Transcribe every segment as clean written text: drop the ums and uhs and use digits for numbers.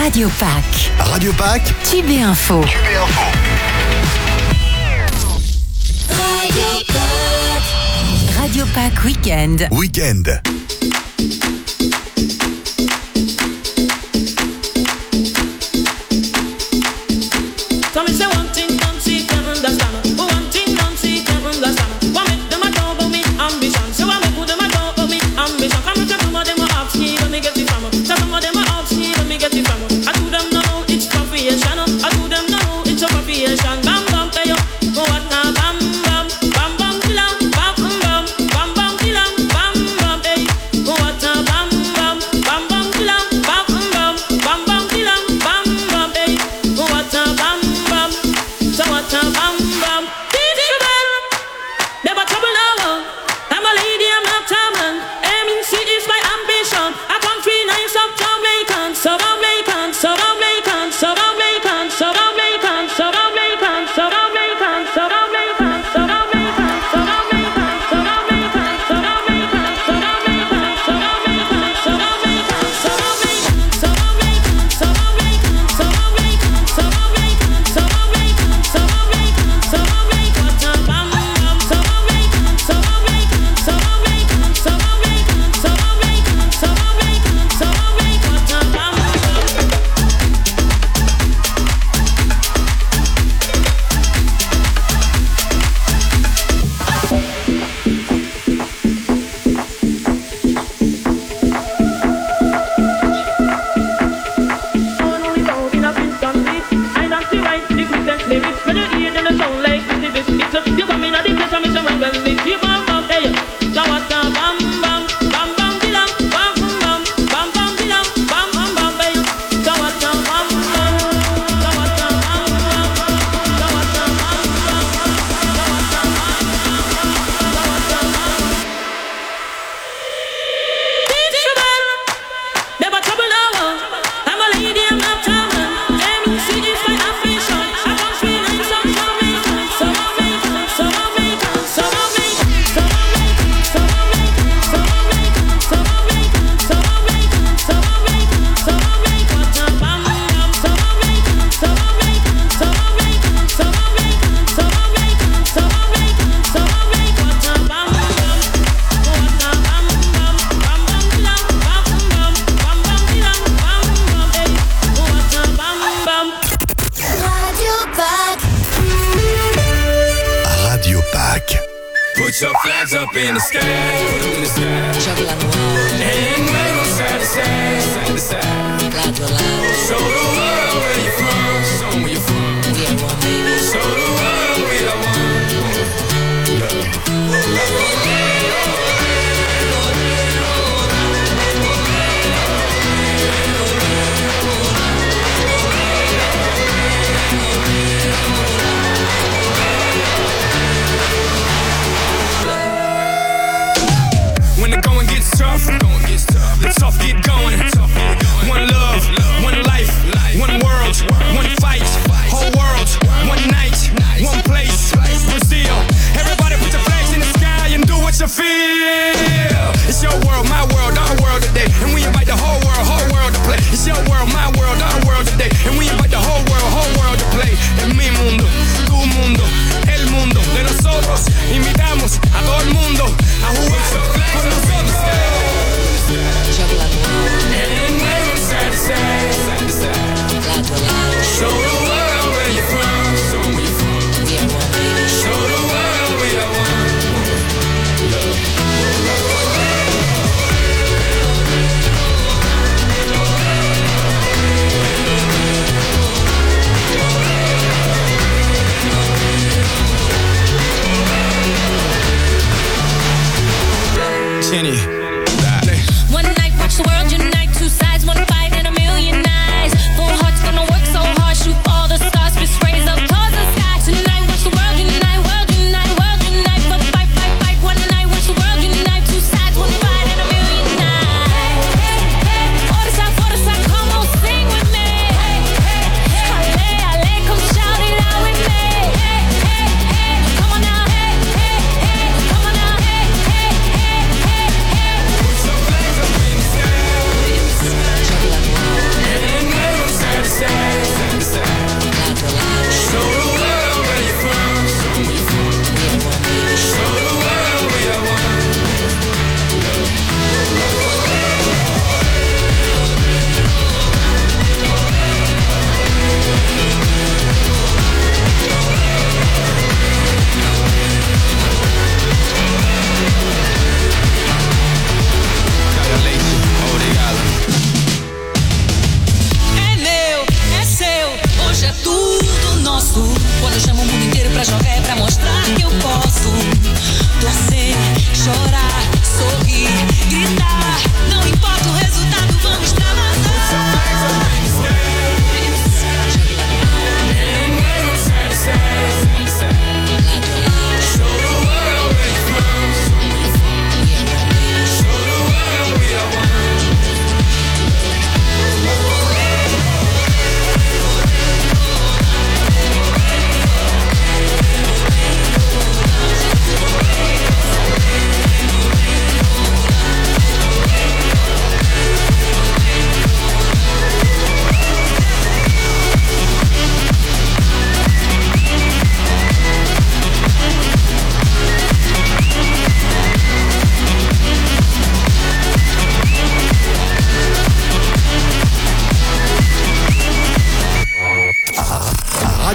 Radio Pack. Radio Pack. Tube Info. Radio Pack Weekend.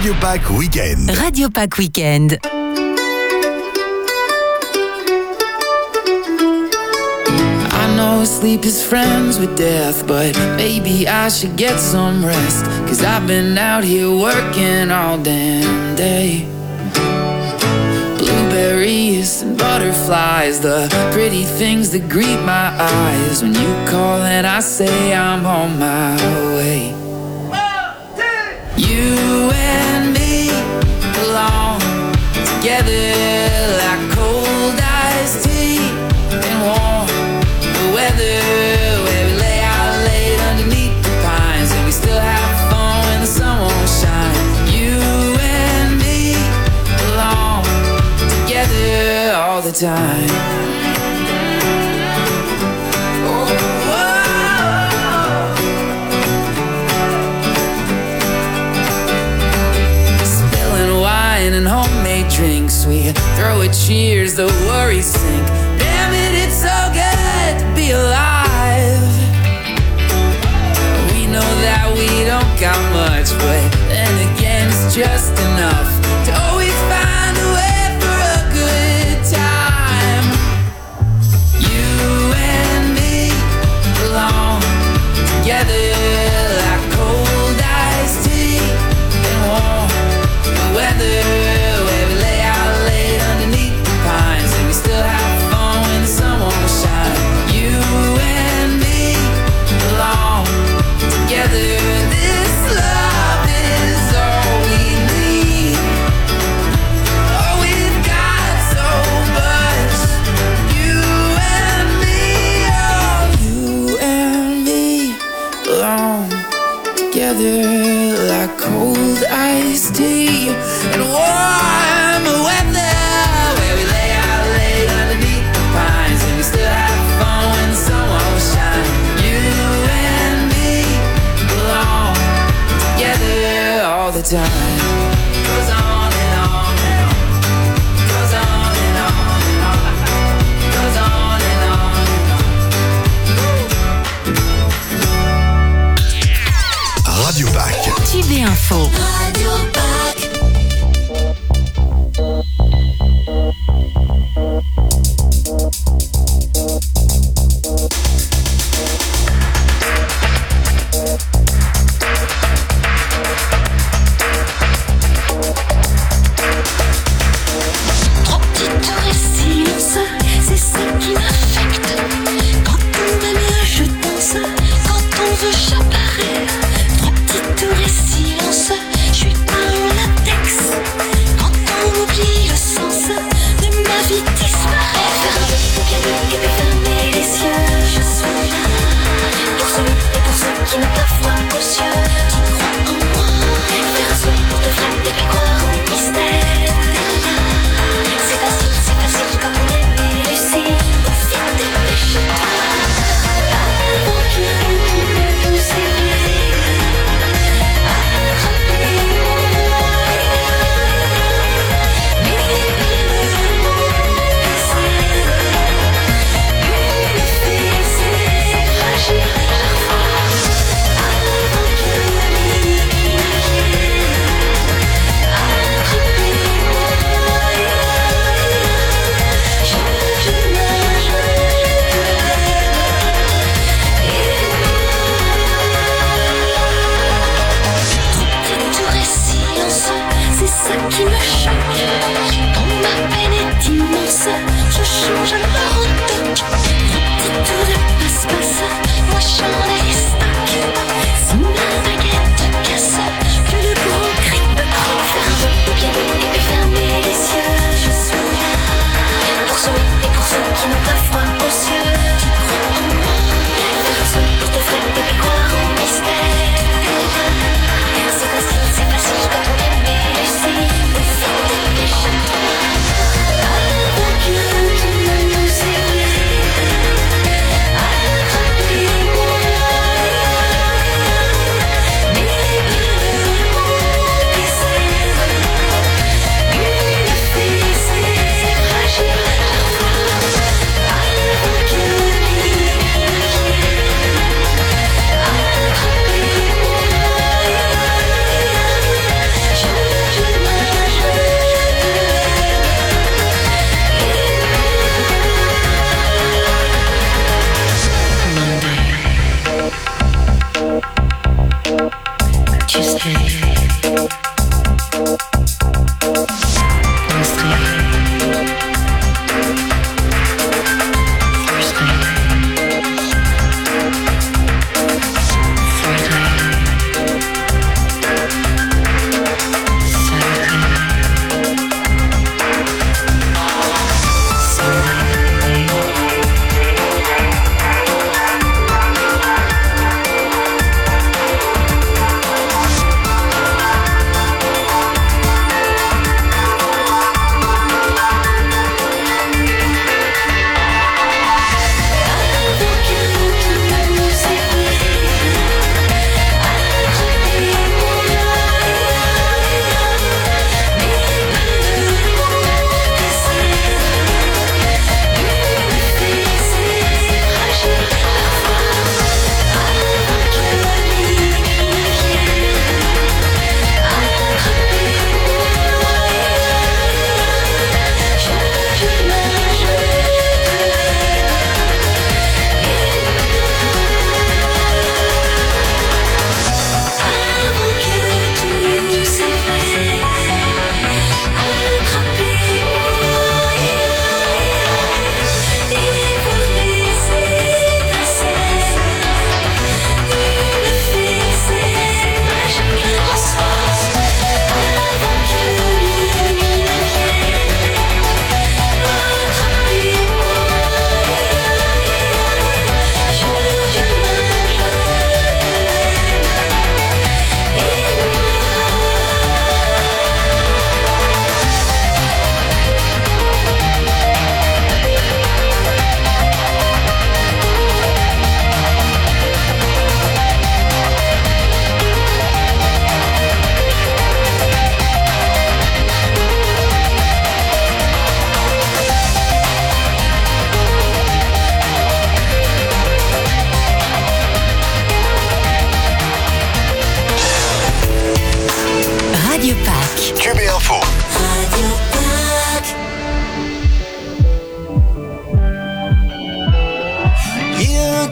Radio Pack Weekend. Radio Pack Weekend. I know sleep is friends with death, but maybe I should get some rest. 'Cause I've been out here working all damn day. Blueberries and butterflies, the pretty things that greet my eyes. When you call and I say I'm on my way. You and me belong together like cold iced tea and warm weather, where we lay out late underneath the pines and we still have fun when the sun won't shine. You and me belong together all the time. Spilling wine and homemade drinks, we throw a cheers, the worries sink. Damn it, it's so good to be alive. We know that we don't got much, but then again it's just enough to always find a way for a good time. You and me belong together like cold iced tea and warm weather, where we lay out late underneath the pines and we still have fun when the sun won't shine. You and me belong together. This love is all we need. Oh, we've got so much. You and me, oh, you and me belong together like cold iced tea and warm weather, where we lay out late underneath the pines and we still have fun when the sun won't shine. You and me belong together all the time. Goes on and on and on. Goes on and on and on. Goes on and on and on. Radio Pack. Tube et info. Radio Pack. Trop petite silence, c'est ça qui m'affecte. Quand on aime, je danse. Quand on veut, j'apparais. Trop petite silence, je suis pas en latex. Quand on oublie le sens de ma vie disparaît. Ferme bien et puis fermer les yeux. Je suis là pour ceux et pour ceux qui n'ont pas foi aux yeux. Qui croient en moi. Faire un souhait pour te frapper et puis croire au mystère. C'est facile comme on aime et Lucie. Profite des péchés. Avant que nous sévère. C'est ça qui me choque. Quand ma peine est immense, je change alors en toc. Petit tour de passe-passe, moi j'en ai les stocks. Si ma baguette casse, plus de gros cris me croque. Ferme bien et puis fermer les yeux. Je suis là pour ceux et pour ceux qui n'ont pas froid aux yeux. Qui croient en moi. Faire un souhait pour te frapper et puis croire au mystère. C'est facile quand on aime et Lucie. Profite des péchés. Avant que nous sévère. Attrapez-moi. Mais et c'est une fée, c'est fragile parfois.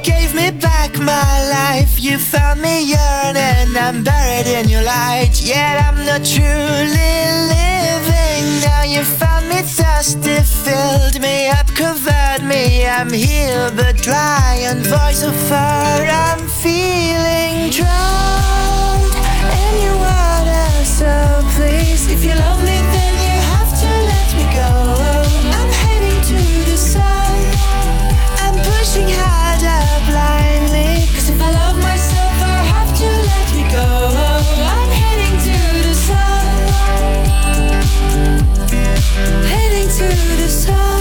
gave me back my life. You found me yearning, I'm buried in your light. Yet I'm not truly living. Now you found me thirsty, filled me up, covered me. I'm healed but dry and voice of fire. I'm feeling drowned in your water. So please, if you love me, then you have to let me go. I'm heading to the sun, I'm pushing harder blindly. Cause if I love myself, I have to let me go. I'm heading to the sun, heading to the sun.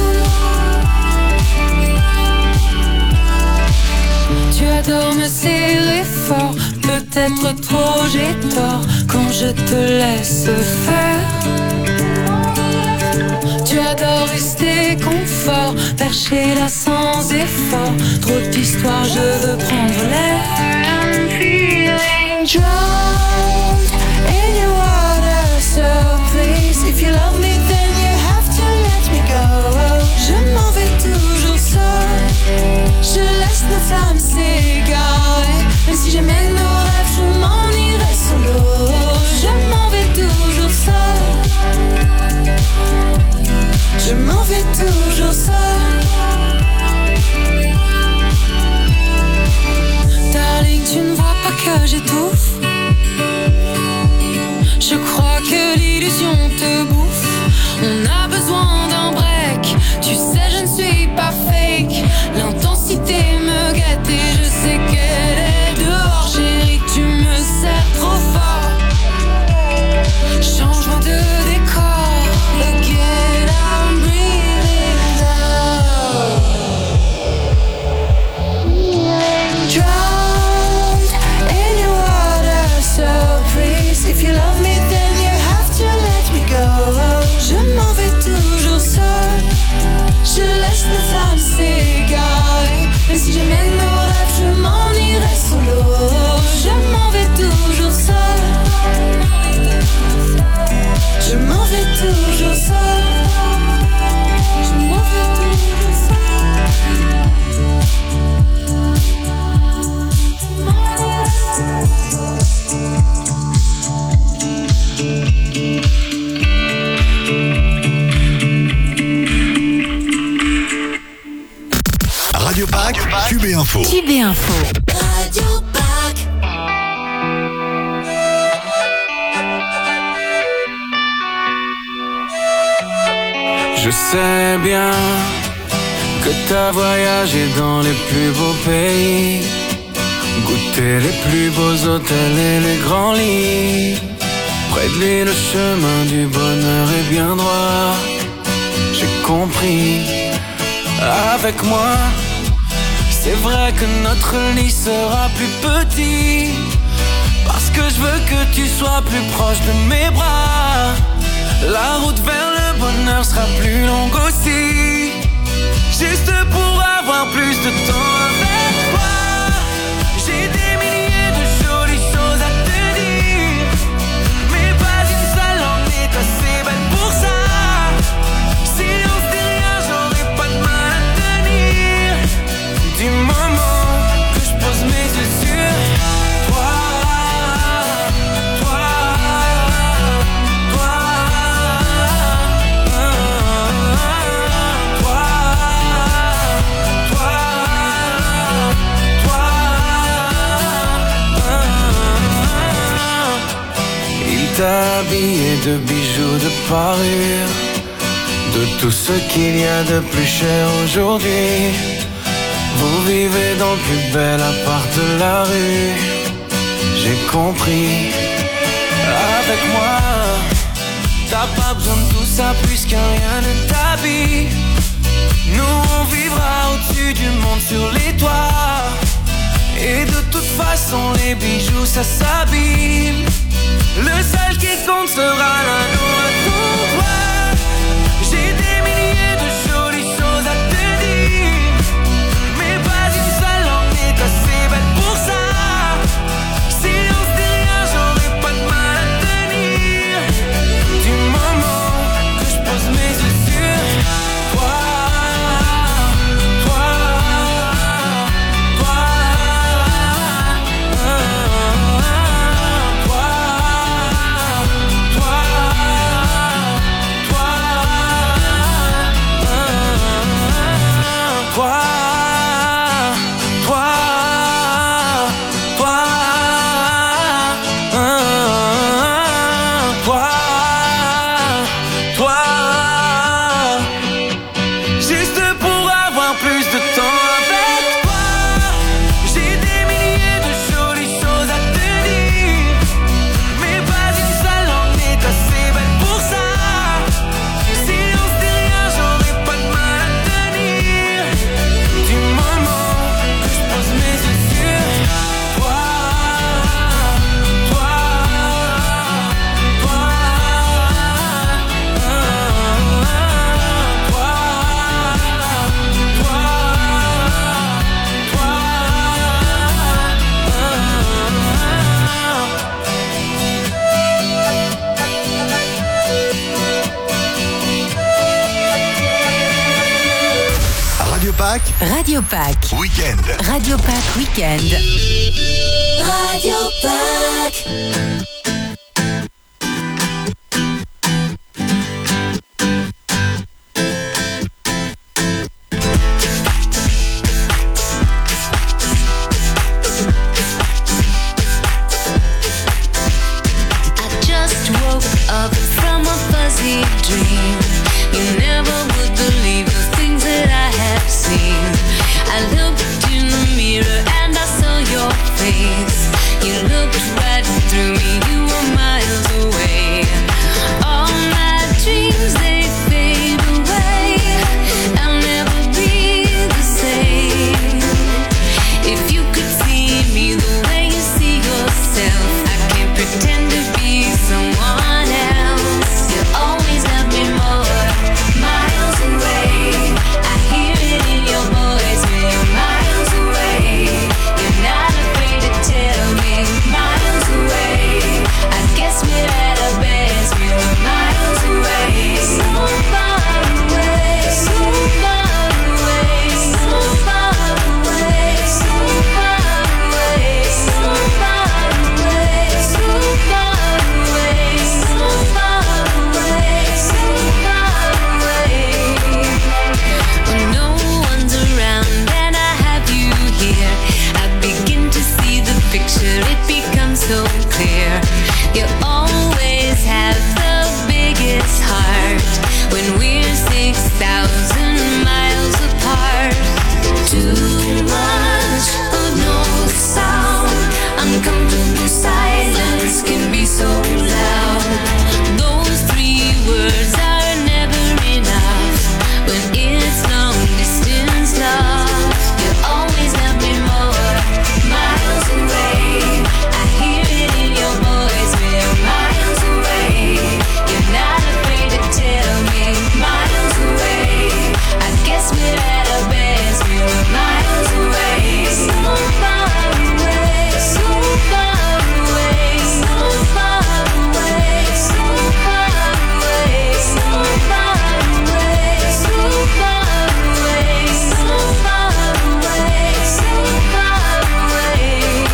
Tu adores me serrer fort, peut-être trop j'ai tort quand je te laisse faire. Tu adores rester confort, perché là sans effort. Trop d'histoires, je veux prendre l'air. I'm feeling drowned in your water. So please, if you love me, then you have to let me go. Je m'en vais toujours seul, je laisse nos flammes s'égarer. Même si j'aimais nos rêves, je m'en irai solo. Je m'en vais toujours seul, je m'en vais toujours seul. Darling, tu ne vois pas que j'étouffe. Je crois que l'illusion te bouffe. On a besoin d'un break. Tu sais, je ne suis pas fake. L'intensité me guette et je sais qu'elle est dehors. Chérie, tu me serres trop fort. Changement de décor. Again, I'm breathing down. Drowned in your water. So please, if you love me, then you have to let me go. Je m'en vais toujours seul, je laisse nos flammes s'égarer. Mais si j'aimais nos rêves, je m'en irai solo. Je m'en vais toujours seul, je m'en vais toujours seul, je m'en vais toujours Radio Pack, Cube et Info. Cube et Info. Radio Pack. Je sais bien que t'as voyagé dans les plus beaux pays, goûté les plus beaux hôtels et les grands lits. Près de lui le chemin du bonheur est bien droit. J'ai compris. Avec moi, c'est vrai que notre lit sera plus petit, parce que je veux que tu sois plus proche de mes bras. La route vers le bonheur sera plus longue aussi, juste pour avoir plus de temps avec toi. J'ai des milliers de jolies choses à te dire, mais pas une seule en est assez belle pour ça. Si on se dit rien, j'aurais pas de mal à tenir. Du moment que je pose mes yeux sur toi, toi, toi, toi, toi, toi. Il t'a habillé de bijoux, de parures, de tout ce qu'il y a de plus cher aujourd'hui. Vous vivez dans le plus bel appart de la rue. J'ai compris. Avec moi, t'as pas besoin de tout ça puisque rien ne t'habille. Nous on vivra au-dessus du monde sur les toits. Et de toute façon les bijoux ça s'abîme. Le seul qui compte sera l'amour à ton toit. J'ai des milliers de jolies choses à te dire, mais pas une seule en est assez belle pour ça. Si on se dit rien, j'aurais pas de mal à tenir. Du moment que je pose mes yeux sur toi, toi, toi, Pâques, Radio Pâques. Week-end. Radio Pâques Week-end. Radio Pâques. Dream. You never would believe the things that I have seen. I looked in the mirror and I saw your face. You looked right through me, you were miles away. All my dreams, they fade away. I'll never be the same. If you could see me the way you see yourself, I can't pretend to be someone else. You always love me more, miles away. I hear it in your voice when you're miles away. You're not afraid to tell me, miles away. I guess we're at our best when we're miles away. So far away, so far away, so far away, so far away, so far away, so far away, so far away, so far away. When no one's around and I have you here, I begin to see the picture, it becomes so clear. You always have the biggest heart when we're 6,000 miles apart. Too much of no sound, uncomfortable silence can be so loud. Those 3 words are never enough when it's long distance love. You always love me more, miles away. I hear it in your voice when you're miles away. You're not afraid to tell me, miles away. I guess we're at our best when we're miles away. So far away, so far away, so far away, so far away, so far away, so far away, so far away, so far away.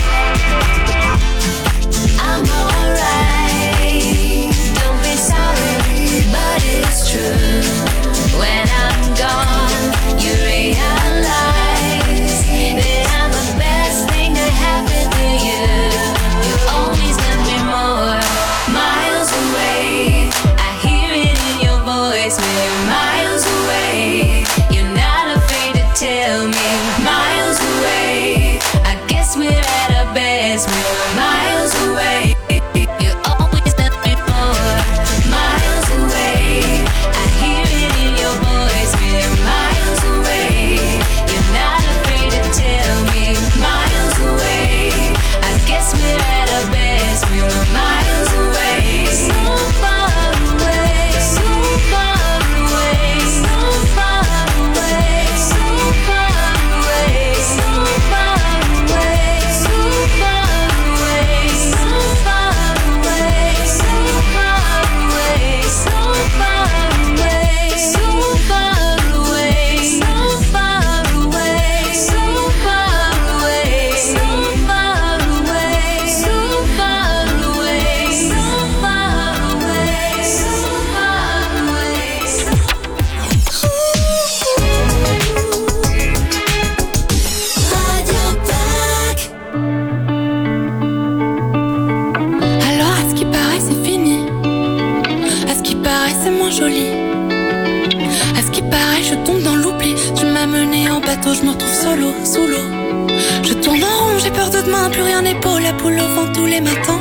I'm alright, don't be sorry, but it's true. When I'm gone, you realize that I'm the best thing to happen to you. You always love me more, miles away. I hear it in your voice when you're miles away. You're not afraid to tell me, miles away. I guess we're at our best when we're miles away. You always love me more, miles away. I hear it in your voice when you're miles away. You're not afraid to tell me, miles away. I guess we're at our best when we're miles away. So far away, so far away, so far away, so far away, so far away, so far away, so far away, so far away, so far away, so far away, so far away, so far away, so far away, so far away, so far away, so Radio Pâques. Alors à ce qui paraît c'est fini, à ce qui paraît c'est moins joli, à ce qui paraît je tombe dans l'oubli. Tu m'as mené en bateau, je me retrouve solo, sous l'eau. Je tourne en rond, j'ai peur de demain, plus rien n'est la poule au vent tous les matins.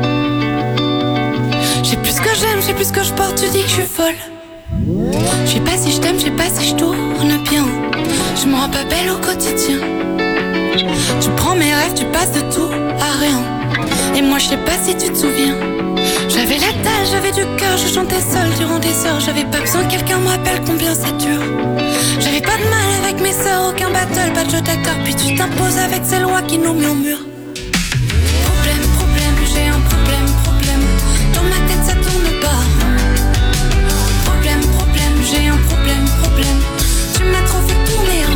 Je sais plus ce que j'aime, je sais plus ce que je porte, tu dis que je suis folle. Je sais pas si je t'aime, je sais pas si je tourne bien. Je me rends pas belle au quotidien. Tu prends mes rêves, tu passes de tout à rien. Et moi je sais pas si tu te souviens. J'avais la dalle, j'avais du cœur, je chantais seule durant des heures. J'avais pas besoin que quelqu'un me rappelle combien c'est dur. J'avais pas de mal avec mes sœurs, aucun battle, pas de jeu d'acteur. Puis tu t'imposes avec ces lois qui nous murmurent. Problème, problème, j'ai un problème, problème. Dans ma tête ça tourne pas. Problème, problème, j'ai un problème, problème. Tu m'as trop fait tourner en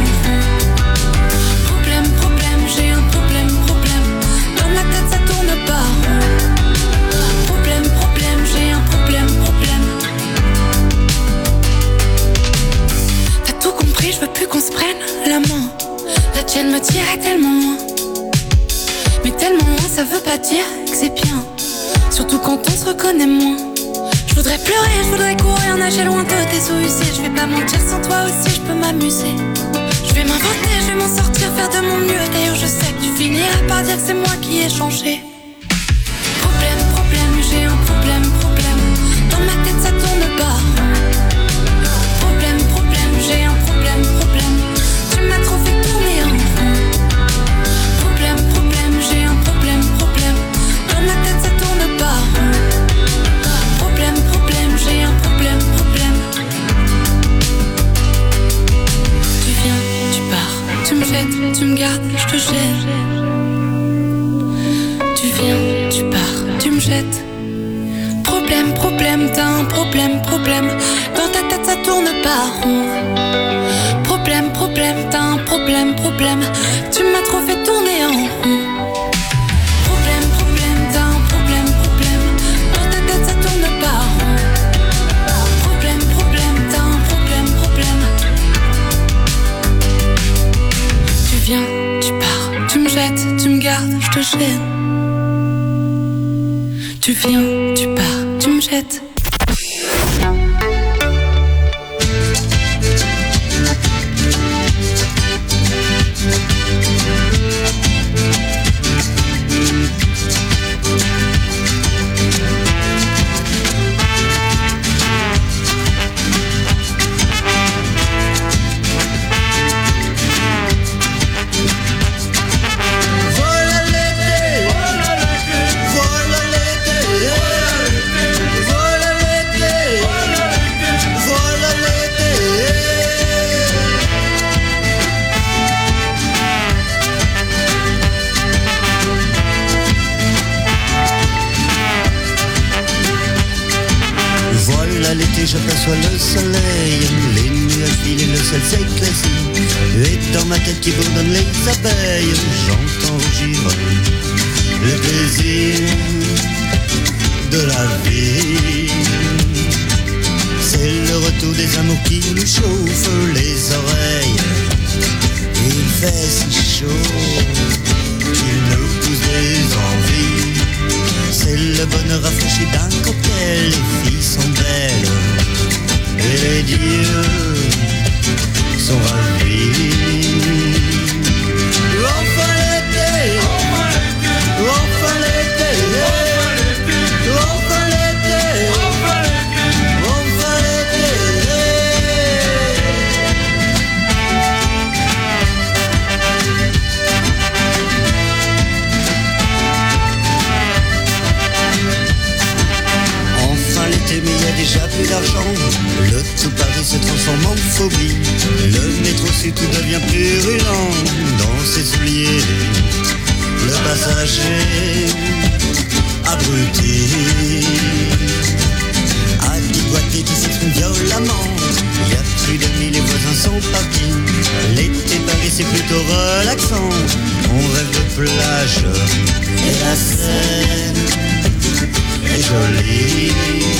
je veux plus qu'on se prenne la main. La tienne me tirait tellement loin. Mais tellement loin, ça veut pas dire que c'est bien. Surtout quand on se reconnaît moins. Je voudrais pleurer, je voudrais courir, nager loin de tes OUC. Je vais pas mentir, sans toi aussi je peux m'amuser. Je vais m'inventer, je vais m'en sortir, faire de mon mieux. D'ailleurs je sais que tu finiras par dire que c'est moi qui ai changé. Problème, problème, j'ai un problème, problème. Dans ma tête ça tourne pas. Problème, problème, j'ai un problème, problème. Tu m'as trop fait tourner en rond. Problème, problème, j'ai un problème, problème. Dans ma tête ça tourne pas. Problème, problème, j'ai un problème, problème. Tu viens, tu pars, tu me jettes, tu me gardes, je te gêne. Tu viens, tu pars, tu me jettes. Problème, problème, t'as un problème, problème. Dans ta tête ça tourne pas rond. Problème, problème, t'as un problème, problème. Tu m'as trop fait tourner en rond. Problème, problème, t'as un problème, problème. Dans ta tête ça tourne pas rond. Problème, problème, t'as un problème, problème. Tu viens, tu pars, tu me jettes, tu me gardes, je te gêne. Tu viens, tu pars, tu me jettes. L'été j'aperçois le soleil, les nuages filent et le ciel s'éclaircit. Et dans ma tête qui bourdonne les abeilles, j'entends rugir le plaisir de la vie. C'est le retour des amours qui nous chauffent les oreilles. Il fait si chaud qu'il nous pousse des envies. C'est le bonheur rafraîchi d'un cocktail. Les filles sont belles et les dieux sont ravis. Enfin l'été, enfin l'été, enfin l'été, enfin l'été. Mais il y a déjà plus d'argent. Le tout Paris se transforme en phobie. Le métro si tout devient purulent. Dans ses souliers, le passager abruti a déboîté qui s'exprime violemment. Il n'y a plus d'amis, les voisins sont partis. L'été Paris c'est plutôt relaxant. On rêve de plage et la Seine est jolie.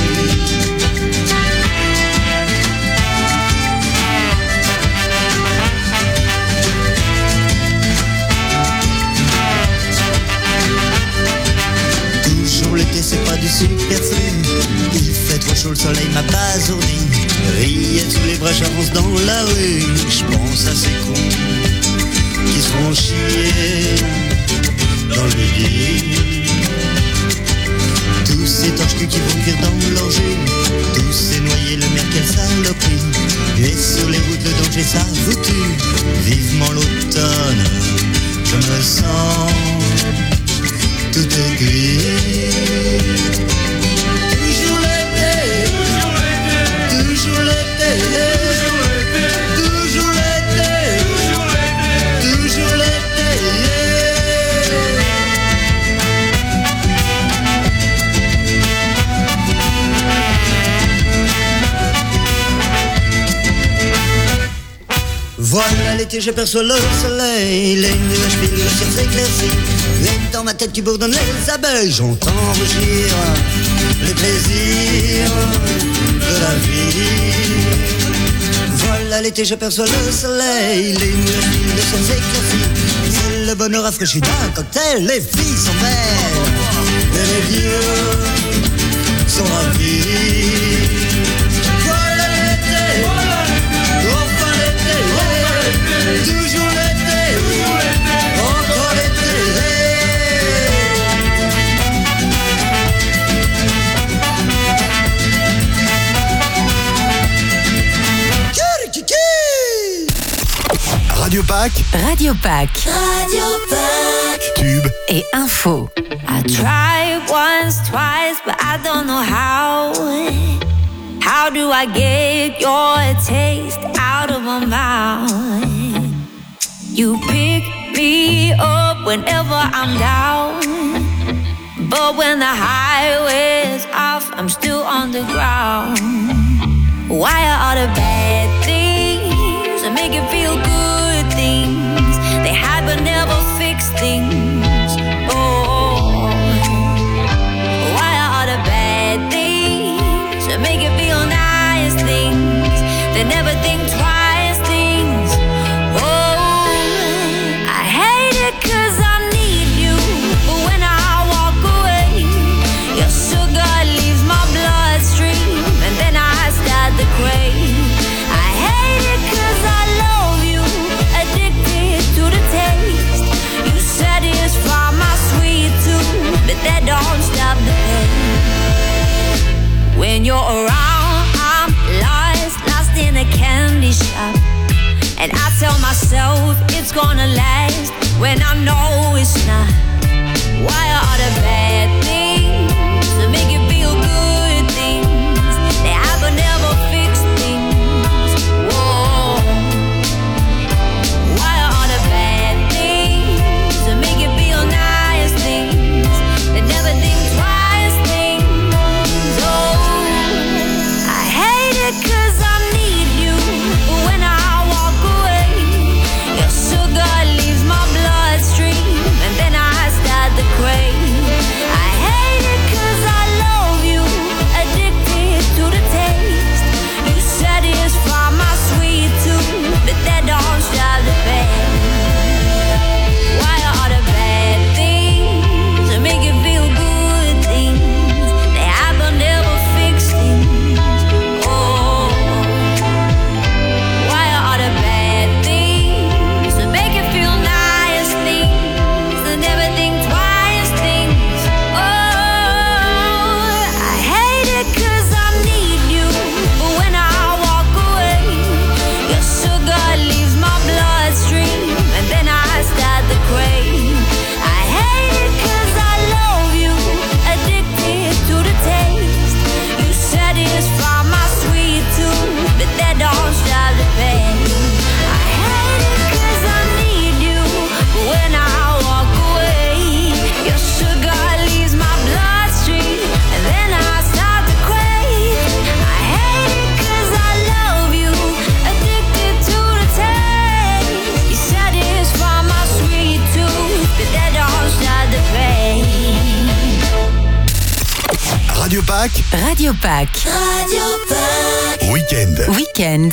Toujours l'été, c'est pas du super fun. Il fait trop chaud, le soleil m'a basourdi. Rillettes sous les bras, j'avance dans la rue. Je pense à ces cons qui se font chier dans le lit. Tous ces torches-culs qui vont cuire dans leur jus. Tous ces noyés, le mer, quelle saloperie. Et sur les routes, le danger, ça vous tue. Vivement l'automne, je me sens tout aigri. Toujours l'été, toujours l'été, toujours l'été, toujours l'été. Voilà l'été, j'aperçois le soleil, les nuages filent, le ciel s'éclaircit. Et dans ma tête qui bourdonne les abeilles, j'entends rugir le plaisir de la vie. Voilà à l'été, j'aperçois le soleil. Les nuages, le ciel s'éclaircit. C'est le bonheur rafraîchi d'un cocktail. Les filles sont belles et les vieux sont ravis. Voilà l'été, enfin l'été, toujours l'été, encore l'été. Radio Pack, Radio Pack. Radio Pack. tube Et info. I tried once, twice, but I don't know how. How do I get your taste out of my mouth? You pick me up whenever I'm down, but when the highway's off, I'm still on the ground. Why are all the bad things that make you feel good things? They hide but never fix things. Oh, why are all the bad things that make you feel nice things? They never think twice things. Oh, I hate it 'cause I need you, but when I walk away, your sugar leaves my bloodstream, and then I start to crave. I hate it 'cause I love you, addicted to the taste. You satisfy my sweet tooth, but that don't stop the pain. When you're around, I'm lost in a candy shop, and I tell myself it's gonna last when I know it's not. Why are all the bad things that make you feel good things? They have but never fix things. Whoa. Why are all the bad things that make you feel nice things? They never think twice things. Oh, I hate it 'cause I need you, but when I walk away, your sugar leaves my bloodstream, and then I start to crave. I hate it 'cause I love you, addicted to the taste. You satisfy my sweet tooth, but that don't stop the pain. Why are all the bad things that make you feel good things? They have but never fix things. Oh, why are all the bad things that make you feel nice things? They never think twice things. Oh, I hate it 'cause I need you, but when I walk away, your sugar leaves my bloodstream, and then I start to crave. I hate it 'cause I love you, addicted to the taste. You satisfy my sweet tooth, but that don't stop the pain. I hate it 'cause I need you, but when I walk away, your sugar leaves my bloodstream, and then I start to crave. I hate it 'cause I love you, addicted to the taste. You satisfy my sweet tooth, but that don't stop the pain. Radio Pack, Radio Pack. Radio Pack. week-end. Week-end.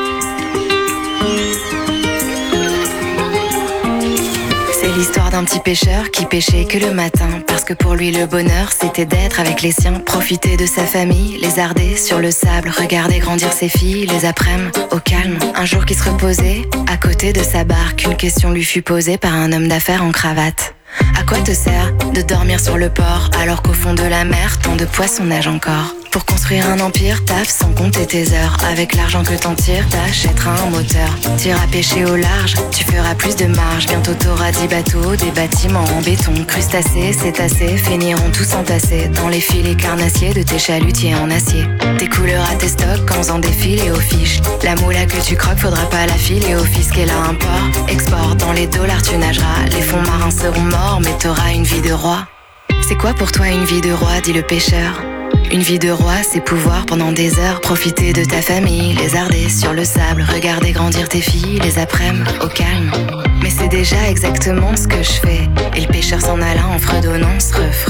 C'est l'histoire d'un petit pêcheur qui pêchait que le matin, parce que pour lui le bonheur c'était d'être avec les siens, profiter de sa famille, lézarder sur le sable, regarder grandir ses filles, les après-midi au calme. Un jour qu'il se reposait à côté de sa barque, une question lui fut posée par un homme d'affaires en cravate. À quoi te sert de dormir sur le port alors qu'au fond de la mer tant de poissons nagent encore? Pour construire un empire, taffe sans compter tes heures. Avec l'argent que t'en tires, t'achèteras un moteur. T'iras pêcher au large, tu feras plus de marge. Bientôt t'auras 10 bateaux, des bâtiments en béton. Crustacés, cétacés, finiront tous entassés dans les filets carnassiers de tes chalutiers en acier. Tes couleurs à tes stocks en faisant des filets aux fiches. La moula que tu croques, faudra pas la filer au fisc. Et là un port, export, dans les dollars tu nageras. Les fonds marins seront morts, mais t'auras une vie de roi. C'est quoi pour toi une vie de roi, dit le pêcheur? Une vie de roi, c'est pouvoir pendant des heures profiter de ta famille, lézarder sur le sable, regarder grandir tes filles, les après-midi au calme. Mais c'est déjà exactement ce que je fais. Et le pêcheur s'en alla en fredonnant ce refrain.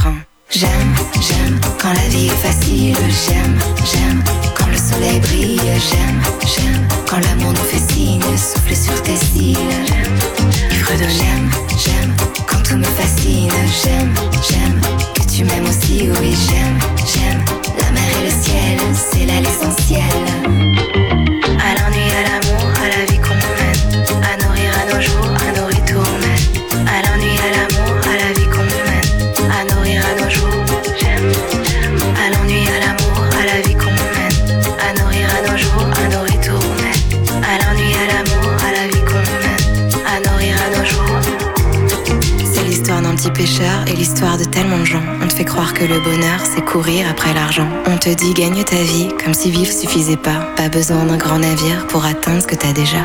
J'aime, j'aime quand la vie est facile. J'aime, j'aime quand le soleil brille. J'aime, j'aime quand l'amour nous fait signe. Souffle sur tes cils. Ivre de j'aime, j'aime quand tout me fascine. J'aime, j'aime que tu m'aimes aussi. Oui, j'aime, j'aime la mer et le ciel. C'est là l'essentiel. À l'ennui, à l'amour, à la vie qu'on mène. À nourrir à nos jours, à nos ritournelles. À l'ennui, à l'amour, à la vie qu'on mène. À nourrir à nos jours. J'aime, j'aime. À l'ennui, à l'amour, à la vie qu'on mène. À nourrir à nos jours, à nos ritournelles. À l'ennui, à l'amour, à la vie qu'on mène. À nourrir à nos jours. C'est l'histoire d'un petit pêcheur et l'histoire de tellement de gens. On te fait croire que le bonheur, c'est courir après l'argent. On te dit gagne ta vie, comme si vivre suffisait pas. Pas besoin d'un grand navire pour atteindre ce que t'as déjà.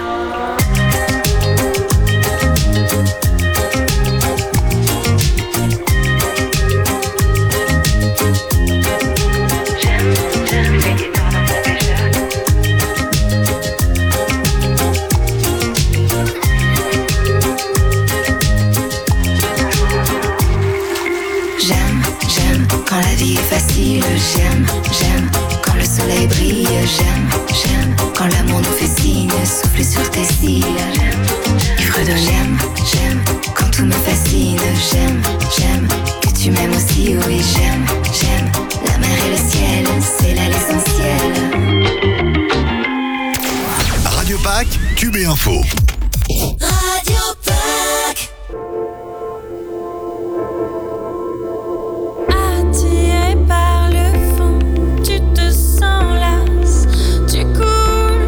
Quand la vie est facile, j'aime, j'aime quand le soleil brille, j'aime, j'aime quand l'amour nous fait signe, souffle sur tes cils. Ivre de j'aime, j'aime quand tout me fascine, j'aime, j'aime que tu m'aimes aussi, oui, j'aime, j'aime la mer et le ciel, c'est là l'essentiel. Radio Pack, Tube et Info. Radio Pack. Attiré par le fond, tu te sens las, tu coules.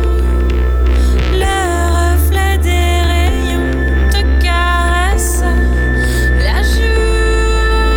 Le reflet des rayons te caresse la joue.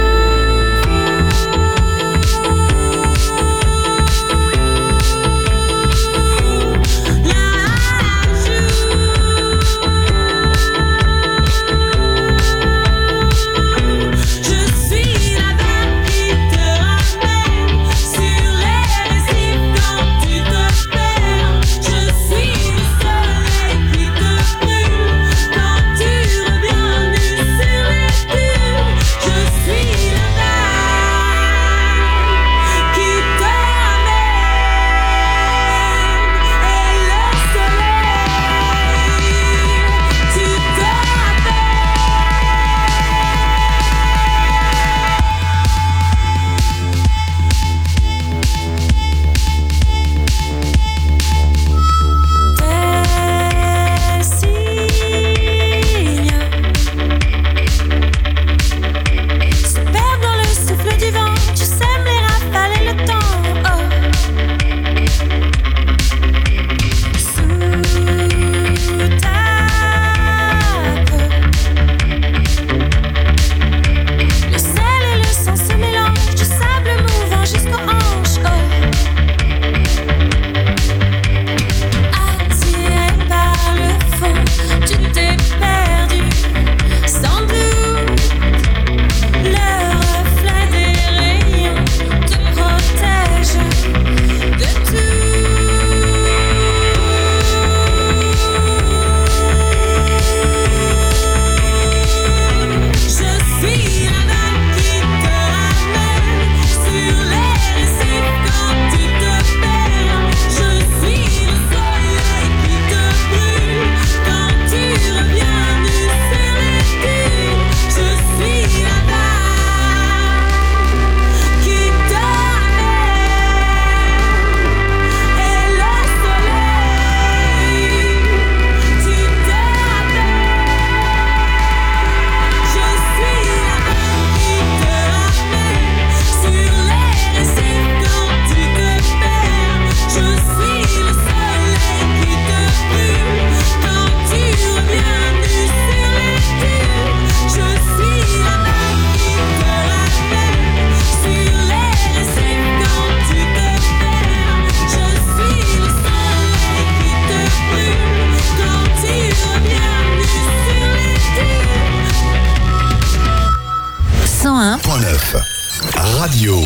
Radio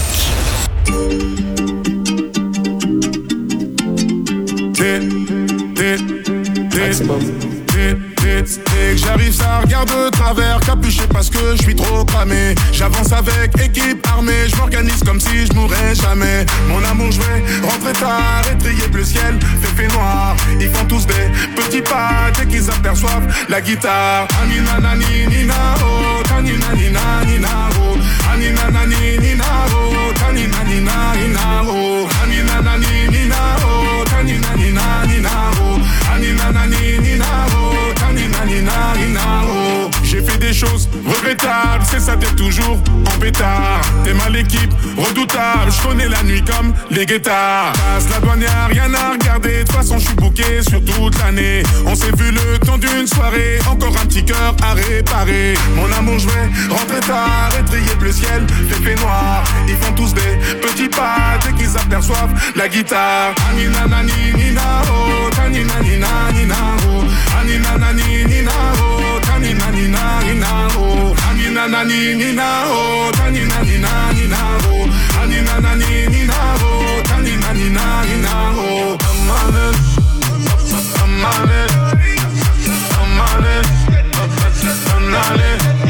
Pack. Maximum. Dès que j'arrive, ça regarde de travers, capuché parce que je suis trop cramé. J'avance avec équipe armée, je m'organise comme si je mourrais jamais. Mon amour, je vais rentrer tard, étrier bleu ciel, fait noir. Ils font tous des petits pas dès qu'ils aperçoivent la guitare. Anina nani nina oh, tanina nina nina oh. Anina nani nina oh, tanina nina nina oh. Anina nani nina oh, tanina nina nina oh. Anina nani nina oh, tanina nina nina oh. J'ai fait des choses regrettables, c'est ça, t'es toujours en pétard. T'es mal équipe, redoutable, je connais la nuit comme les guettards. Passe la douane, y'a rien à regarder, de toute façon je suis booké sur toute l'année. On s'est vu le temps d'une soirée, encore un petit cœur à réparer. Mon amour, je vais rentrer tard, étrier bleu ciel, fait noir. Ils font tous des petits pas dès qu'ils aperçoivent la guitare. Anina nani nina oh, tanina nina nina oh. Anina nani nina oh, tanina nina nina oh. Anina nani nina oh, tanina nina nina oh. Anina nani nina oh, tanina nina nina oh. Amale, amale, amale, amale,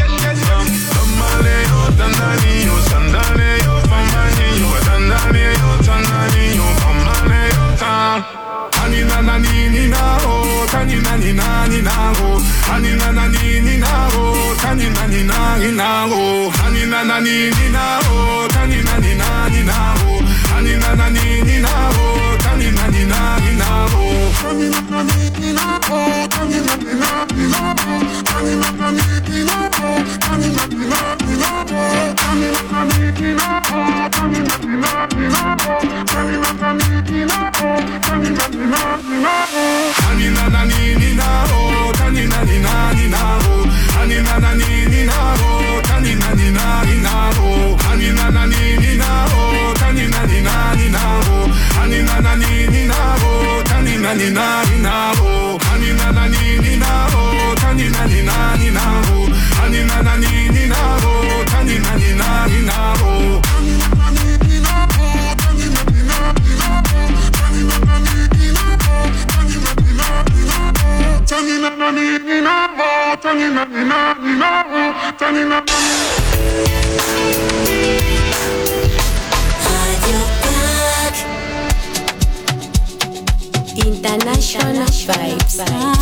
amale, oh dandani, oh sandale, oh famani, oh dandani, oh dandani, oh amale, oh ta. Anina nani nina oh, tanina nina nina oh. Anina nani nina oh, tanina nina nina oh. Anina nani nina oh, tanina nina nina oh. Anina nani nina oh, tanina nina nina oh. Anina nani nina oh, tanina nina nina oh. Anina nani nina oh, tanina nina nina oh. Anina nani nina oh, tanina nina nina oh. Anina nani nina oh, tanina nina nina oh. Anina nani nina oh, tanina nina nina oh. Anina nani nina oh, tanina nina nina oh. Anina nani nina oh, tanina nina nina oh. Anina nani nina oh, tanina nina nina oh. Anina nani nina oh, tanina nina nina oh. Anina nani nina oh, tanina nina nina oh. Anina nani nina oh, tanina nina nina oh. Anina nani nina oh, tanina nina nina oh. Tanina nani nina oh, tanina nina nina oh. Tanina nani. International vibes.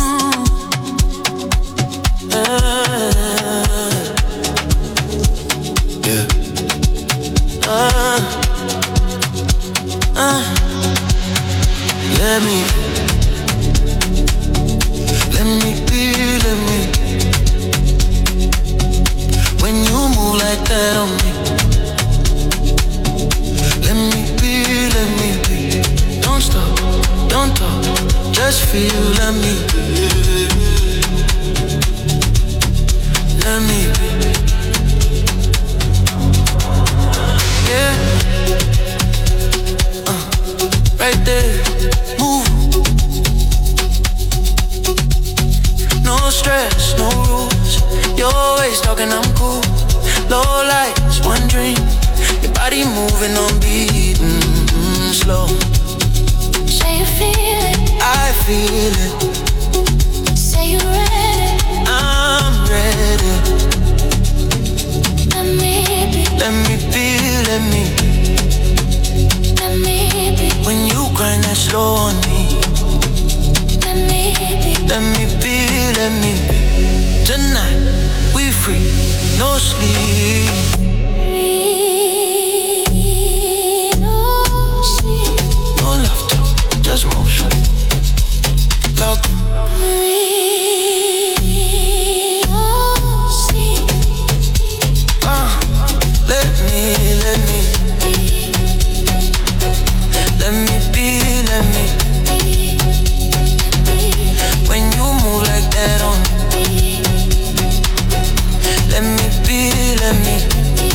Let me be. When you move like that on me, let me be. Don't stop, don't talk, just feel. Let me be. Yeah. Right there, move. No stress, no rules. You're always talking, I'm cool. Low lights, one dream. Your body moving on beat, slow. Say you feel it. I feel it. Say you're ready. I'm ready. Let me be. Let me be. Let me be. When you grind that slow on me. Let me be. Let me be. Tonight we free, no sleep. No sleep. No laughter, just motion. Lock. Let me be. When you move like that on me. Let me be.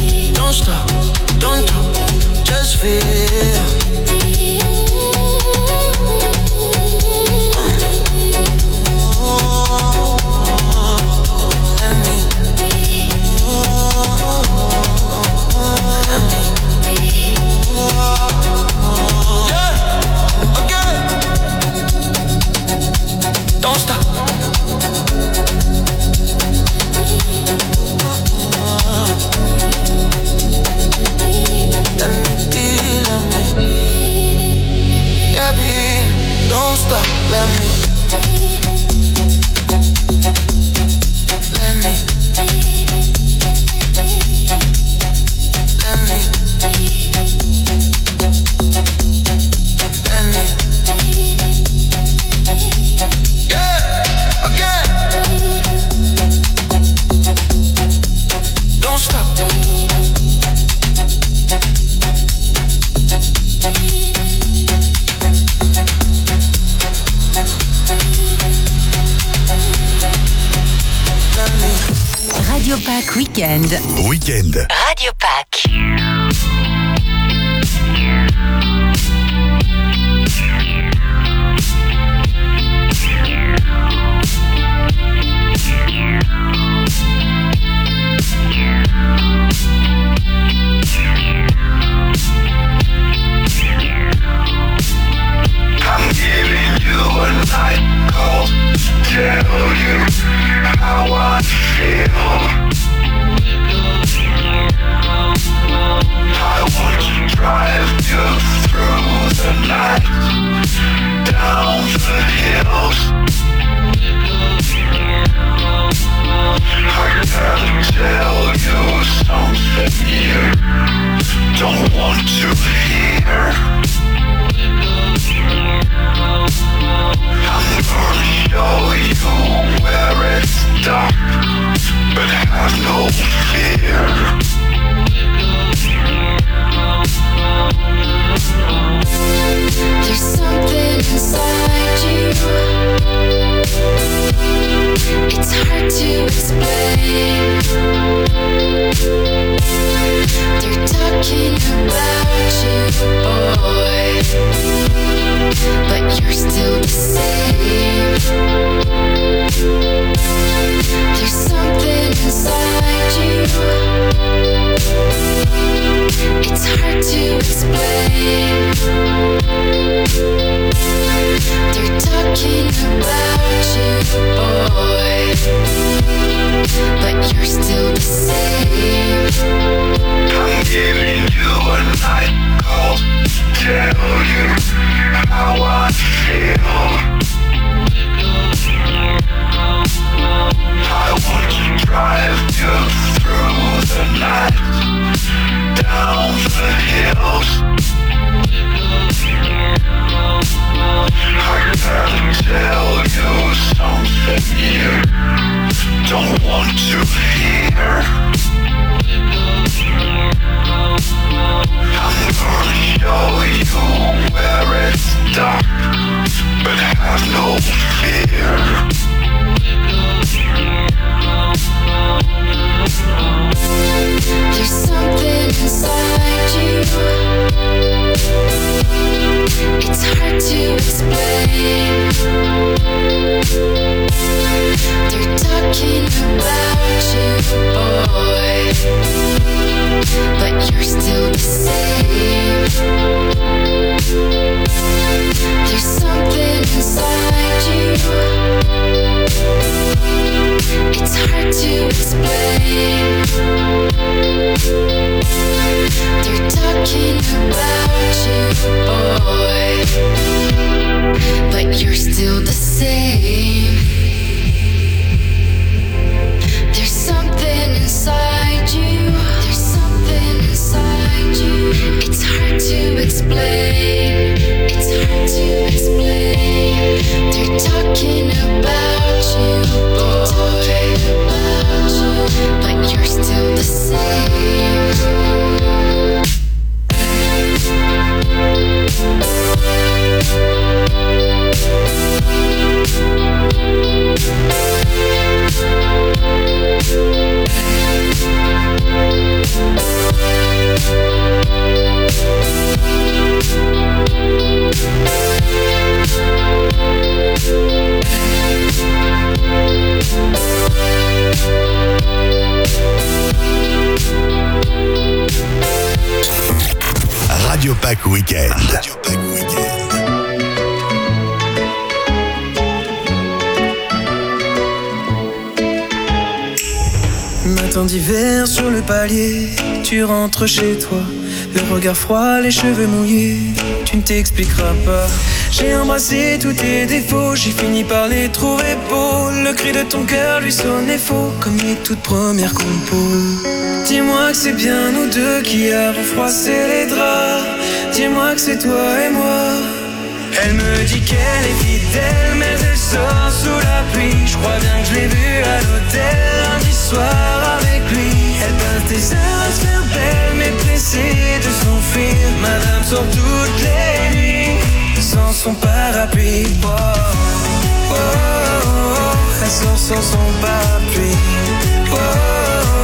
Radio Pack Weekend. Weekend. Radio Pack. I'm giving you a night call to tell you how I feel. I want to drive you through the night, down the hills. I gotta tell you something you don't want to hear. I'm gonna show you where it's dark, but have no fear. There's something inside you. It's hard to explain. They're talking about you, boy, but you're still the same. There's something inside you. It's hard to explain. They're talking about you, boy, but you're still the same. I'm giving you a night call to tell you how I feel. I want to drive you through the night, down the hills. I gotta tell you something you don't want to hear. I'm gonna show you where it's dark, but have no fear. There's something inside you. It's hard to explain. They're talking about you, boy, but you're still the same. There's something inside you. It's hard to explain. They're talking about you, boy, but you're still the same. There's something inside you. There's something inside you. It's hard to explain. It's hard to explain. They're talking about you, boy, but you're still the same. Radio Pack Weekend. Radio Pack Weekend. Matin d'hiver sur le palier, tu rentres chez toi, le regard froid, les cheveux mouillés, tu ne t'expliqueras pas. J'ai embrassé tous tes défauts, j'ai fini par les trouver beaux. Le cri de ton cœur lui sonnait faux, comme les toutes premières compos. Dis-moi que c'est bien nous deux qui avons froissé les draps. Dis-moi que c'est toi et moi. Elle me dit qu'elle est fidèle, mais elle sort sous la pluie. Je crois bien que je l'ai vue à l'hôtel lundi soir avec lui. Elle passe des heures à se faire belle, mais pressée de s'enfuir. Madame sort toutes les nuits sans son parapluie. Oh, oh, oh, oh. Elle sort sans son parapluie. Oh, oh, oh.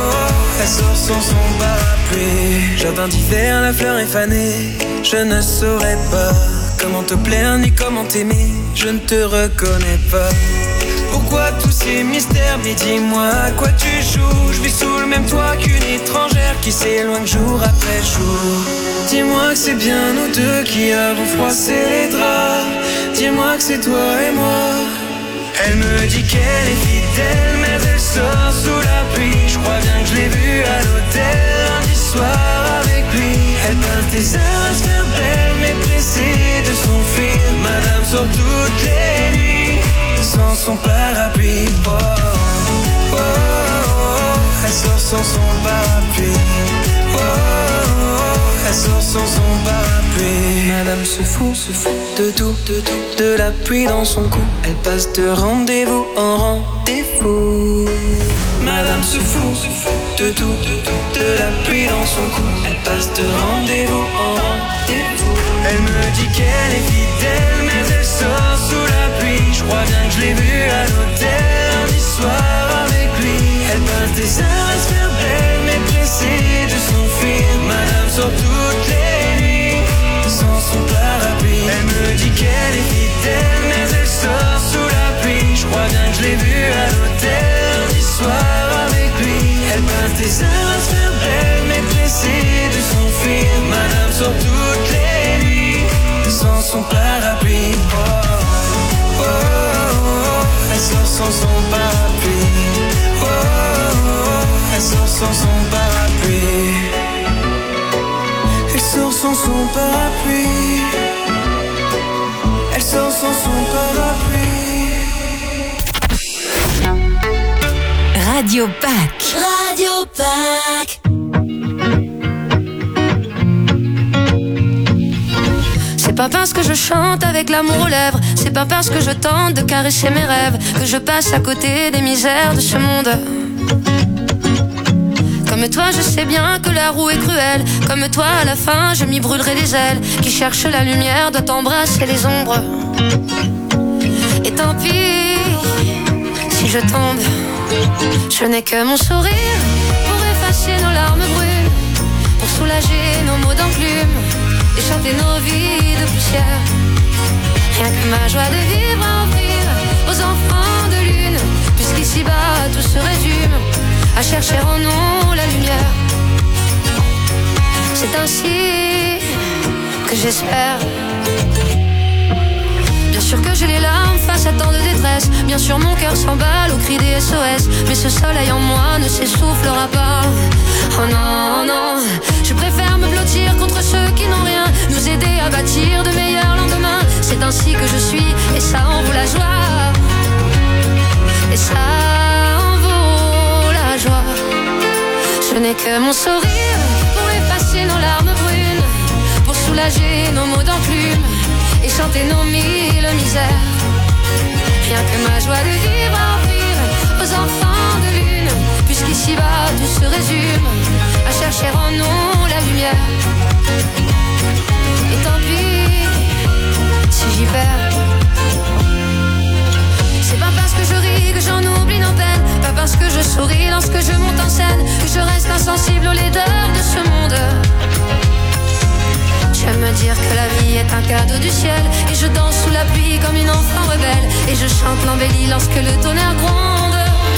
elle sort sans son parapluie. Jardin d'hiver, la fleur est fanée. Je ne saurais pas comment te plaire ni comment t'aimer. Je ne te reconnais pas. Pourquoi tous ces mystères? Mais dis-moi à quoi tu joues. Je vis sous le même toit qu'une étrangère qui s'éloigne jour après jour. Dis-moi que c'est bien nous deux qui avons froissé les draps. Dis-moi que c'est toi et moi. Elle me dit qu'elle est fidèle, mais elle sort sous la pluie. Je crois bien que je l'ai vue à l'hôtel lundi soir avec lui. Elle passe des heures à se faire belle, mais pressée de son fil. Madame sort toutes les nuits sans son parapluie. Oh, oh, oh, oh. Elle sort sans son parapluie. Oh, oh, oh. Elle sort sans son parapluie. Madame se fout de tout, de la pluie dans son cou. Elle passe de rendez-vous en rendez-vous. Madame se fout de tout, de la pluie dans son cou. Elle passe de rendez-vous en rendez-vous. Elle me dit qu'elle est fidèle, mais elle sort sous la pluie. Je crois bien que je l'ai vue à l'hôtel lundi soir avec lui. Elle passe des heures à se faire belle, mais pressée de son fil. Madame sort toutes les nuits sans son parapluie. Elle me dit qu'elle est fidèle, mais elle sort sous la pluie. Je crois bien que je l'ai vue à l'hôtel lundi soir avec lui. Elle passe des heures à se faire belle, mais pressée de son fil. Madame sort toutes les nuits sans son parapluie. Oh, oh, oh, oh. Elle sort sans son parapluie. Oh, oh, oh. Elle sort sans son parapluie. Elle sort sans son parapluie. Elle sort sans son parapluie. Radio Pack. Radio Pack. C'est pas parce que je chante avec l'amour aux lèvres, c'est pas parce que je tente de caresser mes rêves que je passe à côté des misères de ce monde. Comme toi je sais bien que la roue est cruelle. Comme toi à la fin je m'y brûlerai les ailes. Qui cherche la lumière doit embrasser les ombres. Et tant pis si je tombe. Je n'ai que mon sourire pour effacer nos larmes brunes, pour soulager nos maux d'enclume et chanter nos vies de poussière. Rien que ma joie de vivre à offrir aux enfants de lune, puisqu'ici-bas tout se résume à chercher en nous la lumière. C'est ainsi que j'espère. Bien sûr que j'ai les larmes face à tant de détresse. Bien sûr mon cœur s'emballe au cri des SOS. Mais ce soleil en moi ne s'essoufflera pas. Oh non, non. Je préfère me blottir contre ceux qui n'ont rien, nous aider à bâtir de meilleurs lendemains. C'est ainsi que je suis, et ça en vaut la joie. Et ça en vaut la joie. Je n'ai que mon sourire pour effacer nos larmes brunes, pour soulager nos maux d'enclume et chanter nos mille misères. Rien que ma joie de vivre à offrir aux enfants de lune, puisqu'ici-bas tout se résume à chercher en nous la lumière. Et tant pis si j'y perds. C'est pas parce que je ris que j'en oublie nos peines, pas parce que je souris lorsque je monte en scène que je reste insensible aux laideurs de ce monde. J'aime me dire que la vie est un cadeau du ciel, et je danse sous la pluie comme une enfant rebelle, et je chante l'embellie lorsque le tonnerre gronde.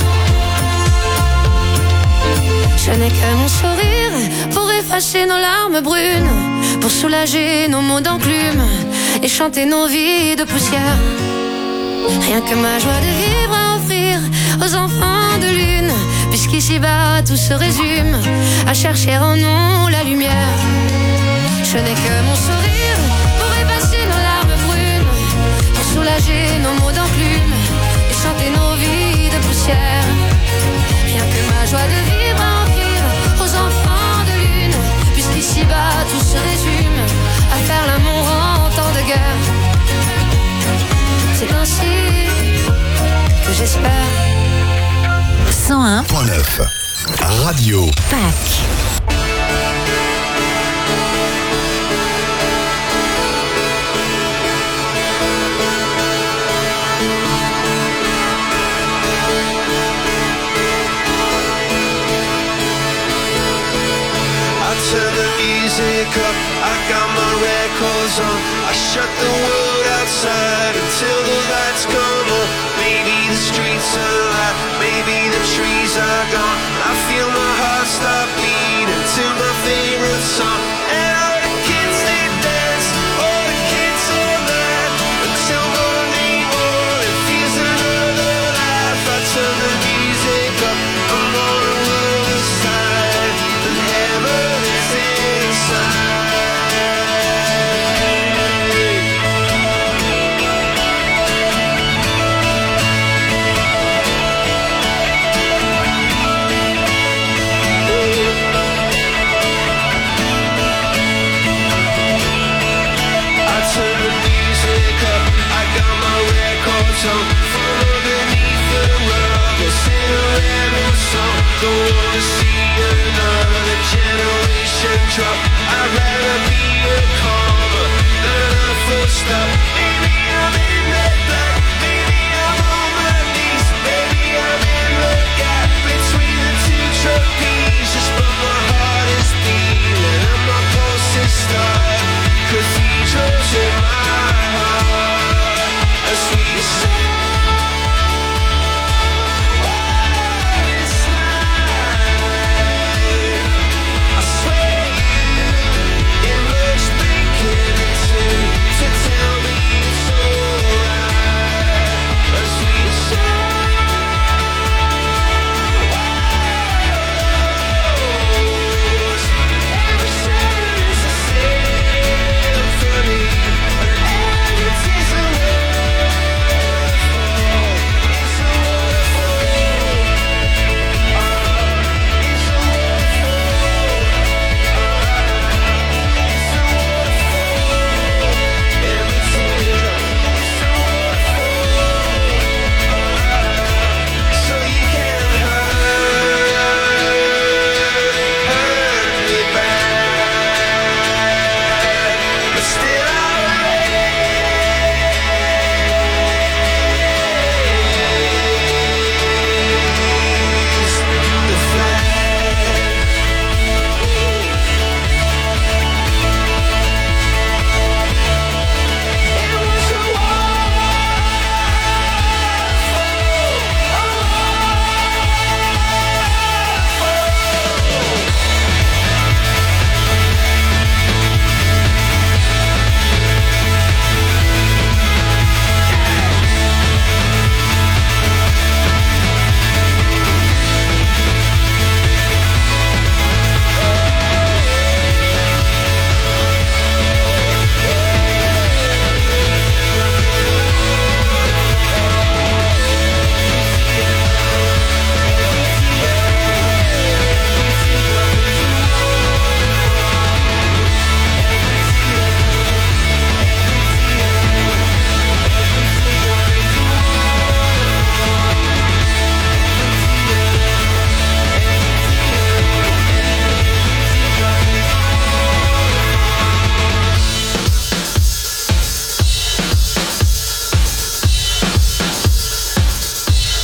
Je n'ai que mon sourire pour effacer nos larmes brunes, pour soulager nos maux d'enclume et chanter nos vies de poussière. Rien que ma joie de vivre à offrir aux enfants de lune, puisqu'ici-bas tout se résume à chercher en nous la lumière. Je n'ai que mon sourire pour effacer nos larmes brunes, pour soulager nos maux d'enclume et chanter nos vies de poussière. Rien que ma joie de vivre à offrir aux enfants de lune, puisqu'ici-bas tout se résume à faire l'amour en temps de guerre. C'est ainsi que j'espère. 101.9 Radio Pack. music up, I got my records on. I shut the world outside until the lights come on. Maybe the streets are alive, maybe the trees are gone. I feel my heart stop beating to my favorite song. And all the kids they dance, all the kids are mad until morning morning feels another life. I turn the music up, I'm on the world's side, and heaven is inside. From underneath the rug, I'll sing a random song. Don't wanna see another generation drop.